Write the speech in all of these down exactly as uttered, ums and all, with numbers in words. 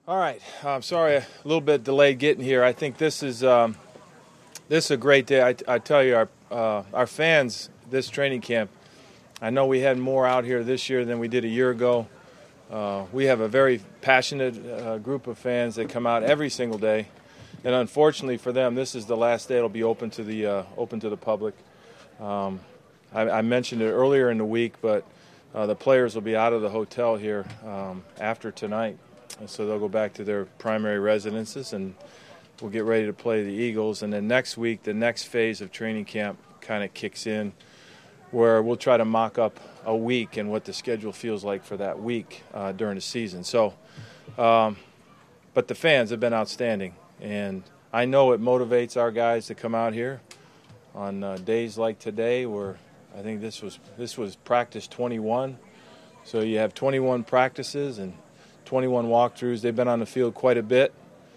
All right. I'm sorry, a little bit delayed getting here. I think this is um, this is a great day. I, I tell you, our uh, our fans this training camp. I know we had more out here this year than we did a year ago. Uh, we have a very passionate uh, group of fans that come out every single day, and unfortunately for them, this is the last day it'll be open to the uh, open to the public. Um, I, I mentioned it earlier in the week, but uh, the players will be out of the hotel here um, after tonight. And so they'll go back to their primary residences, and we'll get ready to play the Eagles. And then next week, the next phase of training camp kind of kicks in, where we'll try to mock up a week and what the schedule feels like for that week uh, during the season. So, um, but the fans have been outstanding, and I know it motivates our guys to come out here on uh, days like today, where I think this was this was practice twenty-one. So you have twenty-one practices and twenty-one walkthroughs. They've been on the field quite a bit.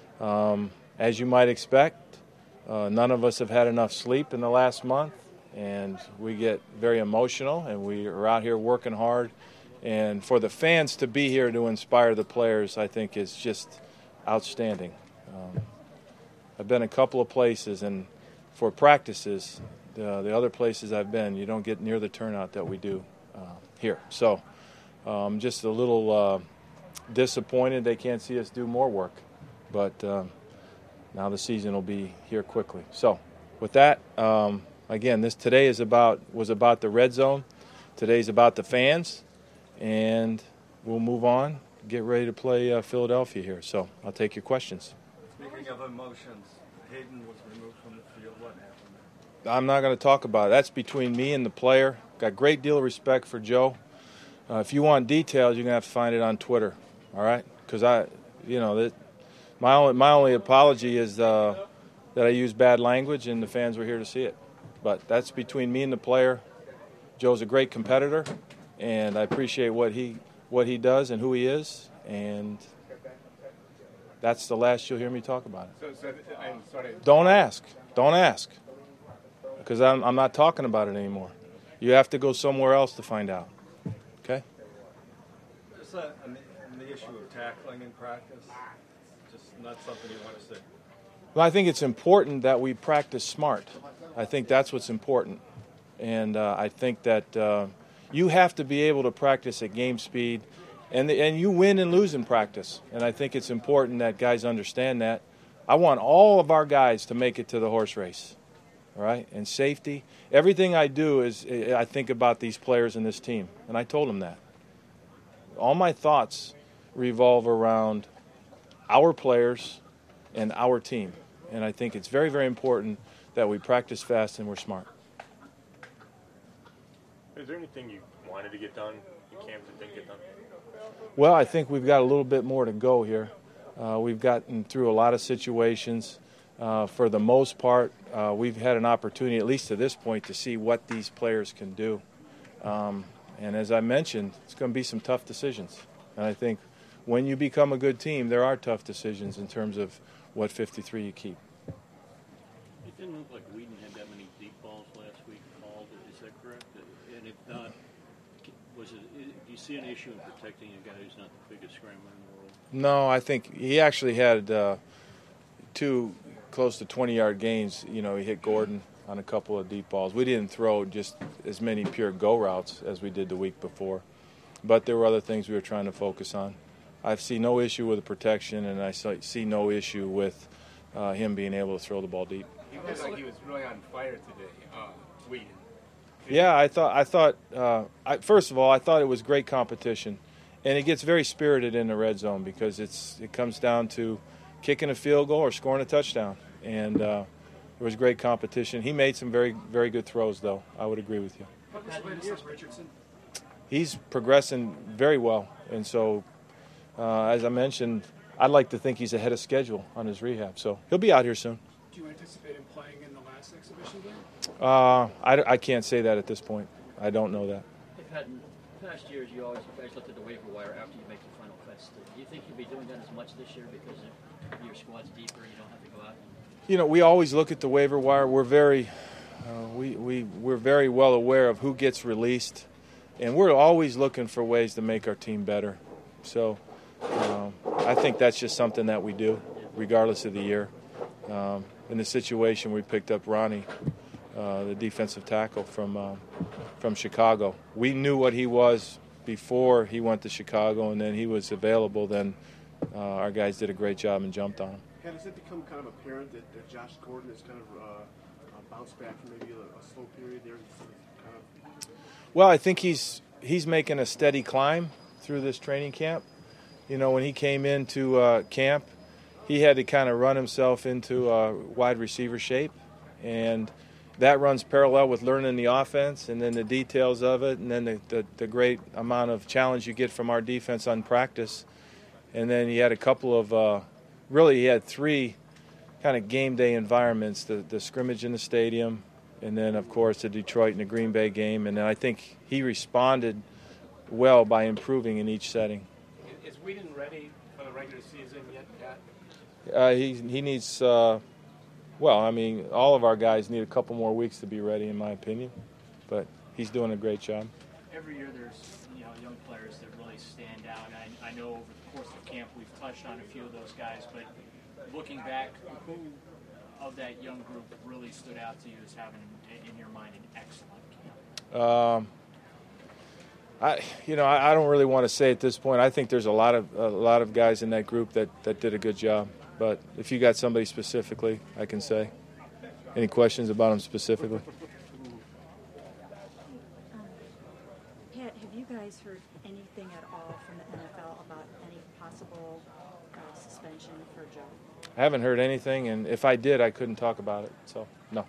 Um, as you might expect, uh, none of us have had enough sleep in the last month, and we get very emotional, and we are out here working hard. And for the fans to be here to inspire the players, I think is just outstanding. Um, I've been a couple of places, and for practices, the, the other places I've been, you don't get near the turnout that we do uh, here. So um, just a little uh, disappointed they can't see us do more work, but um, now the season will be here quickly. So with that, um, again, this today is about was about the red zone. Today's about the fans, and we'll move on, get ready to play uh, Philadelphia here. So I'll take your questions. Speaking of emotions, Hayden was removed from the field. What happened there? I'm not going to talk about it. That's between me and the player. Got a great deal of respect for Joe. Uh, if you want details, you're going to have to find it on Twitter. All right, because I, you know, that my only my only apology is uh, that I used bad language, and the fans were here to see it. But that's between me and the player. Joe's a great competitor, and I appreciate what he what he does and who he is, and that's the last you'll hear me talk about it. So, so I'm sorry. Don't ask, don't ask, because I'm I'm not talking about it anymore. You have to go somewhere else to find out. Okay. Just uh, on the, on the issue of tackling in practice, just not something you want to see. Well, I think it's important that we practice smart. I think that's what's important. And uh, I think that uh, you have to be able to practice at game speed, and the, and you win and lose in practice. And I think it's important that guys understand that. I want all of our guys to make it to the horse race, all right? And safety. Everything I do is I think about these players and this team, and I told them that. All my thoughts revolve around our players and our team. And I think it's very, very important that we practice fast and we're smart. Is there anything you wanted to get done in camp that didn't get done? Well, I think we've got a little bit more to go here. Uh, we've gotten through a lot of situations. Uh, for the most part, uh, we've had an opportunity, at least to this point, to see what these players can do. Um, and as I mentioned, it's going to be some tough decisions. And I think when you become a good team, there are tough decisions in terms of what fifty-three you keep. It didn't look like Whedon had that many deep balls last week called. Is that correct? And if not, was it? Do you see an issue in protecting a guy who's not the biggest scrambler in the world? No, I think he actually had uh, two close to twenty-yard gains. You know, he hit Gordon on a couple of deep balls. We didn't throw just as many pure go routes as we did the week before, but there were other things we were trying to focus on. I see no issue with the protection, and I see no issue with uh, him being able to throw the ball deep. He looked like he was really on fire today, uh, Whedon. Yeah, I thought. I thought. Uh, I, first of all, I thought it was great competition, and it gets very spirited in the red zone because it's it comes down to kicking a field goal or scoring a touchdown, and uh, there was great competition. He made some very very good throws, though. I would agree with you. What was the latest on Richardson? He's progressing very well, and so uh, as I mentioned, I'd like to think he's ahead of schedule on his rehab, so he'll be out here soon. Do you anticipate him playing in the last exhibition game? Uh, I, I can't say that at this point. I don't know that. They've had in past years, you always you guys looked at the waiver wire after you make the final cuts. Do you think you'll be doing that as much this year because your squad's deeper, you don't have to go out? And... You know, we always look at the waiver wire. We're very, uh, we we we're very well aware of who gets released, and we're always looking for ways to make our team better. So, um, I think that's just something that we do, regardless of the year. Um, in the situation, we picked up Ronnie, uh, the defensive tackle from uh, from Chicago. We knew what he was before he went to Chicago, and then he was available. Then uh, our guys did a great job and jumped on him. And has it become kind of apparent that, that Josh Gordon has kind of uh, uh, bounced back from maybe a, a slow period there? Kind of... Well, I think he's he's making a steady climb through this training camp. You know, when he came into uh, camp, he had to kind of run himself into uh, wide receiver shape, and that runs parallel with learning the offense and then the details of it, and then the, the, the great amount of challenge you get from our defense on practice. And then he had a couple of, uh, really he had three kind of game day environments, the, the scrimmage in the stadium, and then, of course, the Detroit and the Green Bay game. And then I think he responded well by improving in each setting. Is Whedon ready for the regular season yet, Pat? Uh, he he needs, uh, well, I mean, all of our guys need a couple more weeks to be ready, in my opinion. But he's doing a great job. Every year there's you know young players that really stand out. I, I know over the course of camp we've touched on a few of those guys, but looking back, who of that young group really stood out to you as having, in your mind, an excellent camp? Um, I, you know, I, I don't really want to say at this point. I think there's a lot of a lot of guys in that group that, that did a good job. But if you got somebody specifically, I can say. Any questions about them specifically? Um, Pat, have you guys heard anything at all from the N F L about any possible uh, suspension for Joe? I haven't heard anything, and if I did, I couldn't talk about it. So, no.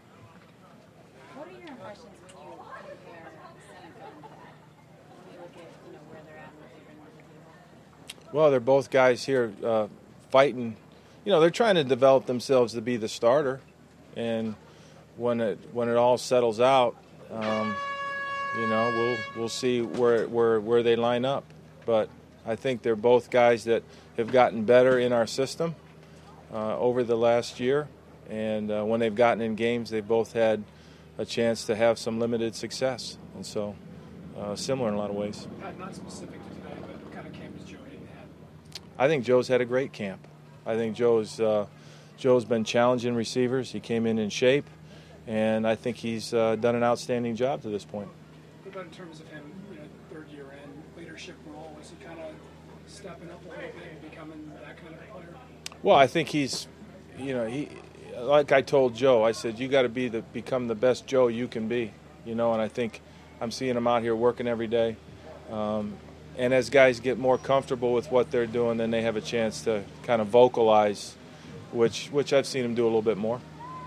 What are your impressions when you compare Seneca and Pat? When you look at you know where they're at and what they bring to the table? Well, they're both guys here uh, fighting. You know, they're trying to develop themselves to be the starter, and when it when it all settles out, um, you know, we'll we'll see where where where they line up. But I think they're both guys that have gotten better in our system uh, over the last year, and uh, when they've gotten in games, they've both had a chance to have some limited success, and so uh, similar in a lot of ways. Pat, not specific to today, but what kind of camp has Joe Hayden had? I think Joe's had a great camp. I think Joe's uh, Joe's been challenging receivers. He came in in shape, and I think he's uh, done an outstanding job to this point. What about in terms of him, you know, third year in leadership role? Is he kind of stepping up a little bit and becoming that kind of player? Well, I think he's, you know, he like I told Joe, I said you got to be the become the best Joe you can be, you know, and I think I'm seeing him out here working every day. Um, And as guys get more comfortable with what they're doing, then they have a chance to kind of vocalize, which which I've seen them do a little bit more.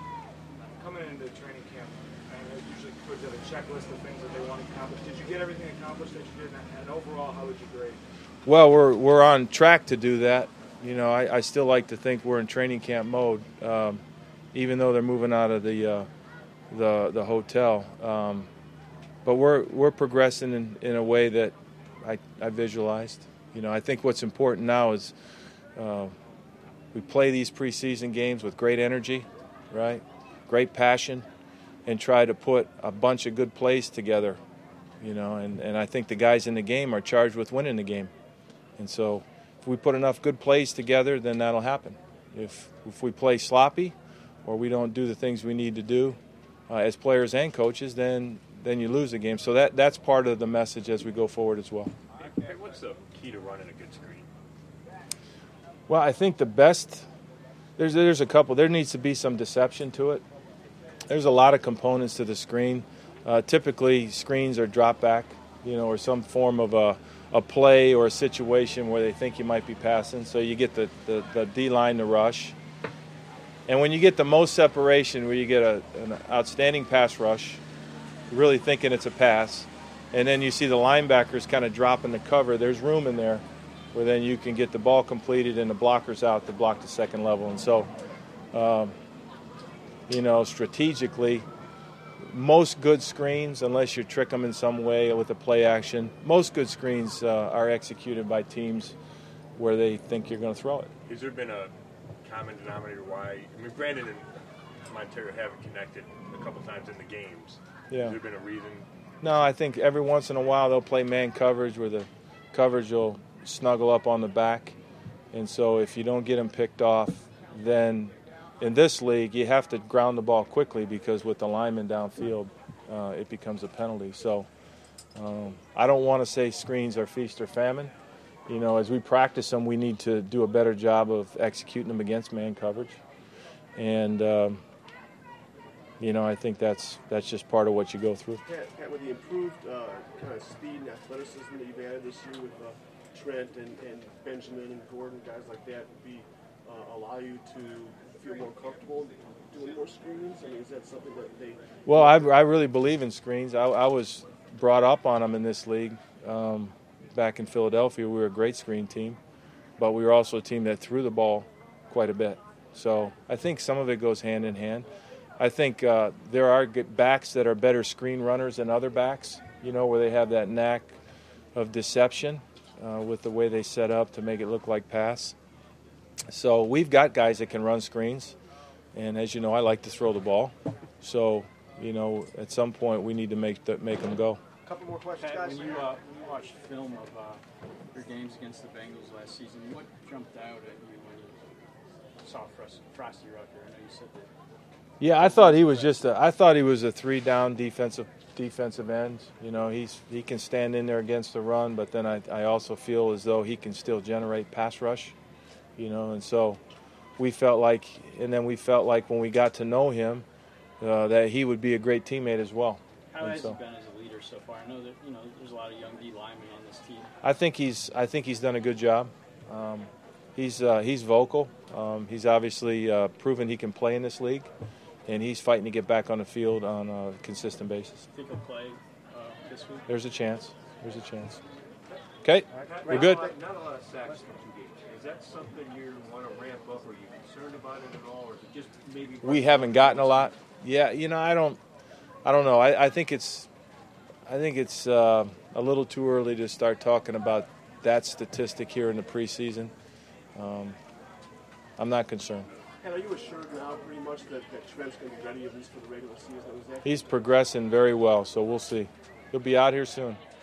Coming into training camp, and it usually puts out a checklist of things that they want to accomplish. Did you get everything accomplished that you did? And overall, how would you grade? Well, we're we're on track to do that. You know, I, I still like to think we're in training camp mode, um, even though they're moving out of the uh, the the hotel. Um, but we're we're progressing in, in a way that I, I visualized. You know, I think what's important now is uh, we play these preseason games with great energy, right? Great passion, and try to put a bunch of good plays together, you know, and, and I think the guys in the game are charged with winning the game. And so if we put enough good plays together, then that'll happen. If if we play sloppy or we don't do the things we need to do uh, as players and coaches, then then you lose the game. So that that's part of the message as we go forward as well. Hey, what's the key to running a good screen? Well, I think the best, there's there's a couple. There needs to be some deception to it. There's a lot of components to the screen. Uh, typically, screens are drop back, you know, or some form of a, a play or a situation where they think you might be passing. So you get the, the, the D-line to rush. And when you get the most separation, where you get a, an outstanding pass rush, really thinking it's a pass, and then you see the linebackers kind of dropping the cover, there's room in there where then you can get the ball completed and the blockers out to block the second level. And so, um, you know, strategically, most good screens, unless you trick them in some way with a play action, most good screens uh, are executed by teams where they think you're going to throw it. Has there been a common denominator why, I mean, Brandon and Montero haven't connected a couple times in the games. Yeah. Has there been a reason? No, I think every once in a while they'll play man coverage where the coverage will snuggle up on the back, And so if you don't get him picked off, then in this league you have to ground the ball quickly because with the lineman downfield, uh, it becomes a penalty. So um, I don't want to say screens are feast or famine. You know, as we practice them, we need to do a better job of executing them against man coverage. And, um, you know, I think that's that's just part of what you go through. Pat, Pat with the improved uh, kind of speed and athleticism that you've added this year with uh, Trent and, and Benjamin and Gordon, guys like that, would be uh, allow you to feel more comfortable doing more screens? I mean, is that something that they... Well, I, I really believe in screens. I, I was brought up on them in this league. Um, back in Philadelphia, we were a great screen team, but we were also a team that threw the ball quite a bit. So I think some of it goes hand in hand. I think uh, there are backs that are better screen runners than other backs, you know, where they have that knack of deception uh, with the way they set up to make it look like pass. So we've got guys that can run screens, and as you know, I like to throw the ball. So, you know, at some point we need to make the, make them go. A couple more questions, Pat, guys. when you, uh, when you watched film of uh, your games against the Bengals last season, what jumped out at you when you saw Frosty, Frosty Rucker? I know you said that. Yeah, I thought he was just a, I thought he was a three-down defensive defensive end. You know, he's he can stand in there against the run, but then I, I also feel as though he can still generate pass rush. You know, and so we felt like, and then we felt like when we got to know him, uh, that he would be a great teammate as well. How And has so, he been as a leader so far? I know that, you know, there's a lot of young D linemen on this team. I think he's I think he's done a good job. Um, he's uh, he's vocal. Um, he's obviously uh, proven he can play in this league, and he's fighting to get back on the field on a consistent basis. Think he'll play uh, this week? There's a chance. There's a chance. Okay, we're Not good. a lot- Not a lot of sacks in two games. Is that something you want to ramp up? Are you concerned about it at all, or is it just maybe? We haven't gotten a lot. Yeah, you know, I don't, I don't know. I, I think it's, I think it's uh, a little too early to start talking about that statistic here in the preseason. Um, I'm not concerned. And are you assured now pretty much that, that Trent's going to be ready at least for the regular season? Was that He's progressing very well, so we'll see. He'll be out here soon.